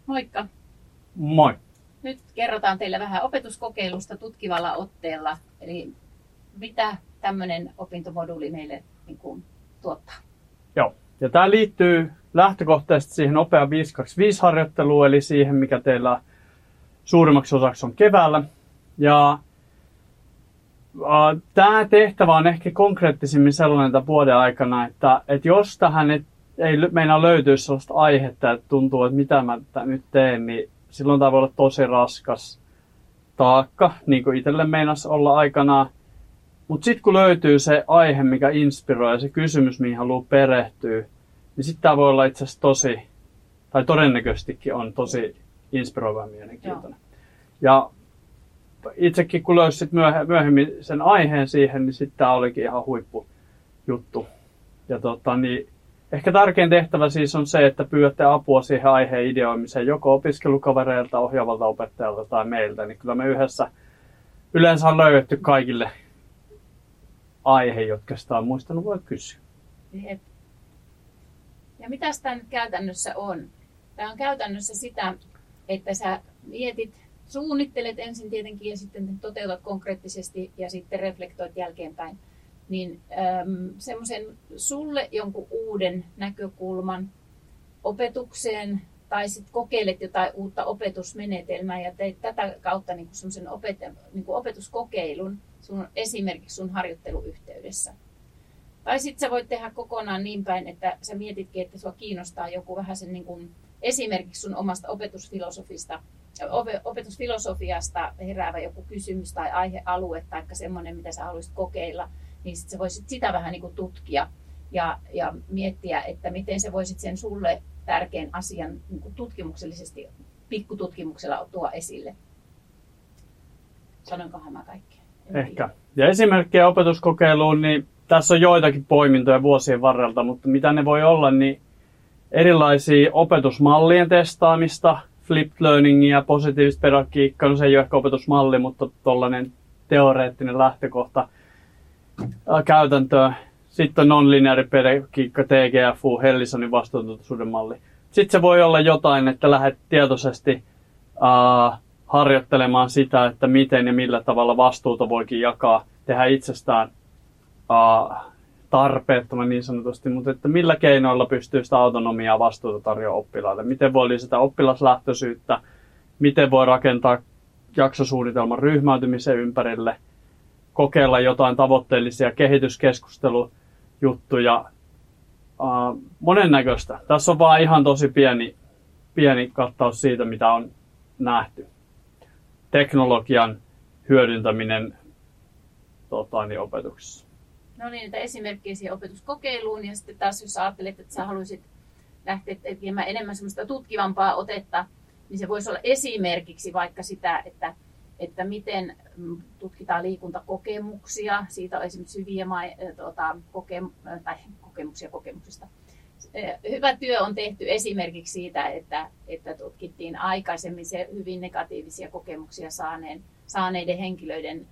Moikka! Moi! Nyt kerrotaan teille vähän opetuskokeilusta tutkivalla otteella. Eli mitä tämmöinen opintomoduuli meille tuottaa? Joo, ja tämä liittyy lähtökohtaisesti siihen OPEA 525-harjoitteluun, eli siihen, mikä teillä suurimmaksi osaksi on keväällä. Ja tämä tehtävä on ehkä konkreettisimmin sellainen tämän vuoden aikana, että jos tähän ei meinaa löytyä sellaista aihetta, että tuntuu, että mitä mä nyt teen, niin silloin tämä voi olla tosi raskas taakka, niin kuin itselle meinasi olla aikanaan. Mutta sitten kun löytyy se aihe, mikä inspiroi ja se kysymys, mihin haluaa perehtyä, niin sitten tämä voi olla itse asiassa tosi, tai todennäköisestikin on tosi inspiroiva ja mielenkiintoinen. Ja itsekin kun löysit myöhemmin sen aiheen siihen, niin sitten tämä olikin ihan huippujuttu. Ja ehkä tärkein tehtävä siis on se, että pyydätte apua siihen aiheen ideoimiseen joko opiskelukavereilta, ohjaavalta opettajalta tai meiltä. Niin kyllä me yleensä on löydetty kaikille aihe, jotka sitä on muistanut, voi kysyä. Ja mitä tämä nyt käytännössä on? Tämä on käytännössä sitä, että sä suunnittelet ensin tietenkin ja sitten toteutat konkreettisesti ja sitten reflektoit jälkeenpäin. Niin semmoisen sulle jonkun uuden näkökulman opetukseen tai sitten kokeilet jotain uutta opetusmenetelmää ja teet tätä kautta semmoisen opetuskokeilun esimerkiksi sun harjoitteluyhteydessä. Tai sitten sä voit tehdä kokonaan niin päin, että sä mietitkin, että sua kiinnostaa joku vähän sen esimerkiksi sun omasta opetusfilosofiasta heräävä joku kysymys tai aihealue tai semmoinen, mitä sä haluaisit kokeilla, niin sit sä voisit sitä vähän tutkia ja miettiä, että miten sä voisit sen sulle tärkeän asian tutkimuksellisesti, pikkututkimuksella tuoda esille. Sanoinkohan mä kaikkea? Ehkä. Ja esimerkkejä opetuskokeiluun, niin tässä on joitakin poimintoja vuosien varrelta, mutta mitä ne voi olla, niin erilaisia opetusmallien testaamista, flipped learningia, positiivista pedagogiikkaa, no se ei ole ehkä opetusmalli, mutta tuollainen teoreettinen lähtökohta käytäntöä. Sitten on non-lineaari pedagogiikka, TGFU, Hellisonin vastuuntuntoisuuden malli. Sitten se voi olla jotain, että lähdet tietoisesti harjoittelemaan sitä, että miten ja millä tavalla vastuuta voikin jakaa, tehdä itsestään tarpeettoman niin sanotusti, mutta että millä keinoilla pystyy sitä autonomiaa vastuuta tarjoamaan oppilaille. Miten voi lisätä oppilaslähtöisyyttä, miten voi rakentaa jaksosuunnitelman ryhmäytymisen ympärille, kokeilla jotain tavoitteellisia kehityskeskustelujuttuja, monennäköistä. Tässä on vaan ihan tosi pieni kattaus siitä, mitä on nähty. Teknologian hyödyntäminen opetuksessa. No niin, että esimerkkejä siihen opetuskokeiluun ja sitten taas jos ajattelet, että sä haluaisit lähteä tekemään enemmän semmoista tutkivampaa otetta, niin se voisi olla esimerkiksi vaikka sitä, että miten tutkitaan liikuntakokemuksia. Siitä on esimerkiksi hyviä kokemuksia kokemuksista. Hyvä työ on tehty esimerkiksi siitä, että tutkittiin aikaisemmin se hyvin negatiivisia kokemuksia saaneiden henkilöiden,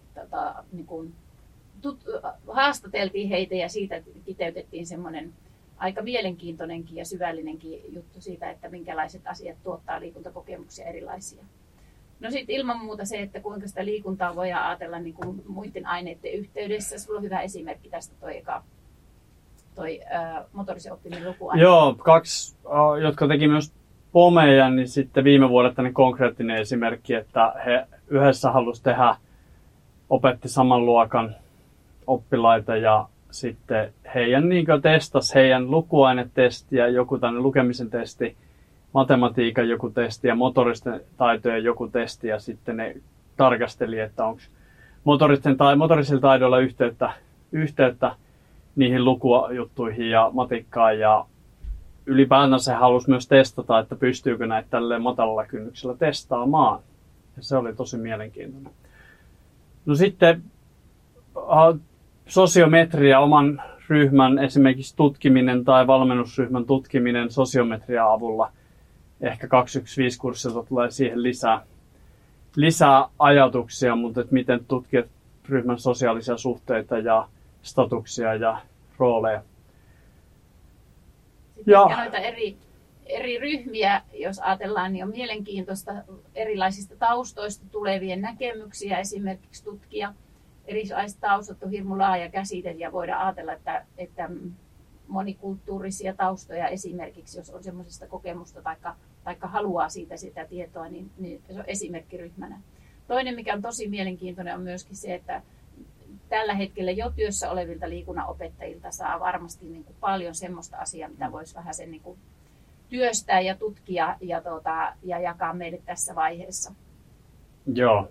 haastateltiin heitä ja siitä kiteytettiin semmoinen aika mielenkiintoinenkin ja syvällinenkin juttu siitä, että minkälaiset asiat tuottaa liikuntakokemuksia erilaisia. No sitten ilman muuta se, että kuinka sitä liikuntaa voidaan ajatella muiden aineiden yhteydessä. Sulla on hyvä esimerkki tästä toi motorisen oppimisen lukuaine. Joo, kaksi, jotka teki myös POMEja, niin sitten viime vuodet tämmöinen konkreettinen esimerkki, että he yhdessä halusi opetti saman luokan oppilaita ja sitten heidän testasi heidän lukuainetestiä, joku tämmöinen lukemisen testi, matematiikan joku testi ja motoristen taitojen joku testi ja sitten ne tarkasteli, että onko motorisilla taidoilla yhteyttä niihin lukujuttuihin ja matikkaan ja ylipäätään se halusi myös testata, että pystyykö näitä tälleen matalalla kynnyksellä testaamaan. Ja se oli tosi mielenkiintoinen. No sitten sosiometria, oman ryhmän esimerkiksi tutkiminen tai valmennusryhmän tutkiminen sosiometrian avulla. Ehkä 215-kurssilta tulee siihen lisää ajatuksia, mutta että miten tutkia ryhmän sosiaalisia suhteita ja statuksia ja rooleja. Sitten noita eri eri ryhmiä, jos ajatellaan, niin on mielenkiintoista erilaisista taustoista tulevien näkemyksiä, esimerkiksi tutkia erilaiset taustat on hirmu laaja käsite ja voidaan ajatella, että monikulttuurisia taustoja esimerkiksi, jos on semmoisesta kokemusta tai haluaa siitä sitä tietoa, niin se on esimerkkiryhmänä. Toinen, mikä on tosi mielenkiintoinen, on myöskin se, että tällä hetkellä jo työssä olevilta liikunnanopettajilta saa varmasti niin kuin paljon semmoista asiaa, mitä voisi vähän sen niin kuin työstää ja tutkia ja jakaa meille tässä vaiheessa. Joo.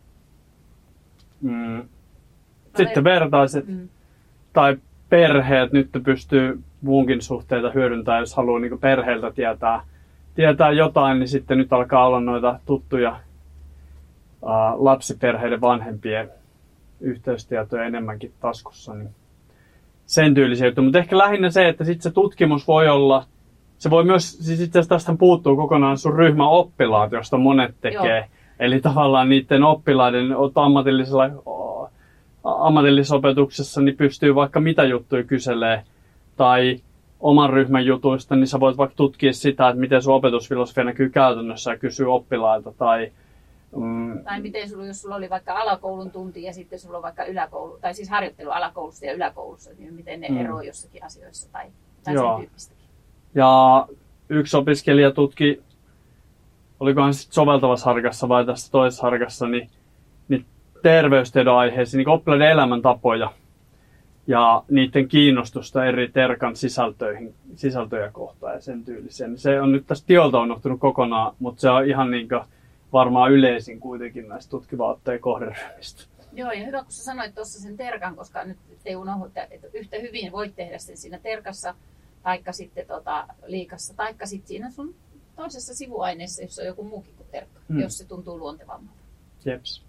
Sitten vertaiset tai perheet nyt pystyy muunkin suhteita hyödyntämään, jos haluaa niin perheeltä tietää jotain, niin sitten nyt alkaa olla noita tuttuja lapsiperheiden vanhempien yhteystietoja enemmänkin taskussa. Niin sen tyylisiä juttuja. Mutta ehkä lähinnä se, että sitten se tutkimus voi olla, se voi myös, siis itse asiassa tästä puuttuu kokonaan sun ryhmän oppilaat, josta monet tekee. Joo. Eli tavallaan niiden oppilaiden ammatillisessa opetuksessa niin pystyy vaikka mitä juttuja kyselee tai oman ryhmän jutuista, niin sä voit vaikka tutkia sitä, että miten sun opetusfilosofia näkyy käytännössä ja kysyä oppilailta. Tai miten sulla, jos sulla oli vaikka alakoulun tunti ja sitten sulla on vaikka yläkoulu, tai siis harjoittelu alakoulussa ja yläkoulussa, niin miten ne eroavat jossakin asioissa tai sen tyyppistäkin. Ja yksi opiskelija tutki, olikohan sitten soveltavassa harkassa vai tässä toisessa harkassa, niin terveystiedon aiheisiin, niin oppilaiden elämäntapoja ja niiden kiinnostusta eri terkan sisältöjä kohtaan ja sen tyylisiä. Se on nyt tästä tiolta unohtunut kokonaan, mutta se on ihan niin varmaan yleisin kuitenkin näistä tutkivan otteen kohderyhmistä. Joo, ja hyvä kun sä sanoit tuossa sen terkan, koska nyt ei unohdu, että yhtä hyvin voit tehdä sen siinä terkassa, taikka sitten liikassa, taikka sitten siinä sun toisessa sivuaineessa, jossa on joku muukin kuin terkka, jos se tuntuu luontevammalta. Jeps.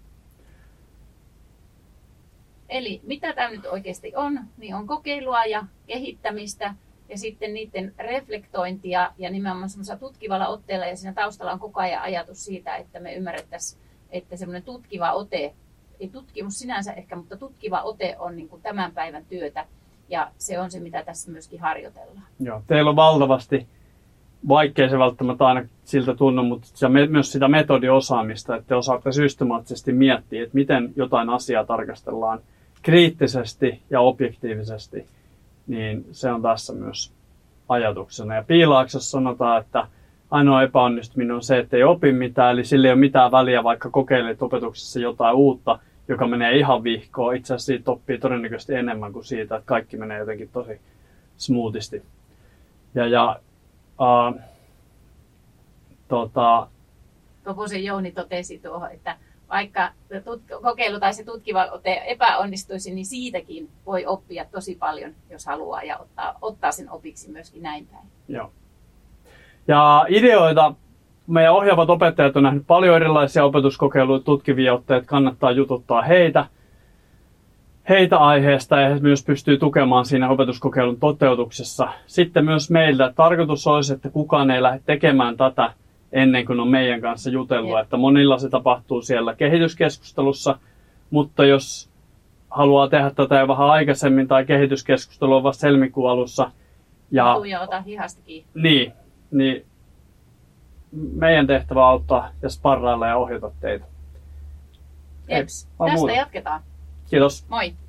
Eli mitä tämä nyt oikeasti on, niin on kokeilua ja kehittämistä ja sitten niiden reflektointia ja nimenomaan semmoisella tutkivalla otteella ja siinä taustalla on koko ajan ajatus siitä, että me ymmärrettäisiin, että semmoinen tutkiva ote, ei tutkimus sinänsä ehkä, mutta tutkiva ote on niin kuin tämän päivän työtä ja se on se, mitä tässä myöskin harjoitellaan. Joo, teillä on valtavasti, vaikkei se välttämättä aina siltä tunnu, mutta myös sitä metodiosaamista, että te osaatte systemaattisesti miettiä, että miten jotain asiaa tarkastellaan kriittisesti ja objektiivisesti, niin se on tässä myös ajatuksena. Ja Piilaaksossa sanotaan, että ainoa epäonnistuminen on se, että ei opi mitään, eli sillä ei ole mitään väliä, vaikka kokeilet opetuksessa jotain uutta, joka menee ihan vihkoon. Itse asiassa siitä oppii todennäköisesti enemmän kuin siitä, että kaikki menee jotenkin tosi smoothisti. Koposen Jouni totesi tuohon, että vaikka kokeilu tai se tutkiva ote epäonnistuisi, niin siitäkin voi oppia tosi paljon, jos haluaa, ja ottaa sen opiksi myöskin näin päin. Joo. Ja ideoita, meidän ohjaavat opettajat on nähnyt paljon erilaisia opetuskokeiluja, tutkivia otteita, kannattaa jututtaa heitä aiheesta ja he myös pystyy tukemaan siinä opetuskokeilun toteutuksessa. Sitten myös meiltä tarkoitus olisi, että kukaan ei lähde tekemään tätä ennen kuin on meidän kanssa jutellut, että monilla se tapahtuu siellä kehityskeskustelussa, mutta jos haluaa tehdä tätä jo vähän aikaisemmin tai kehityskeskustelu on vasta helmikuun alussa ja ota hihasta kiinni. Niin meidän tehtävä on auttaa ja sparrailla ja ohjata teitä. Jeps, tästä jatketaan. Kiitos. Moi.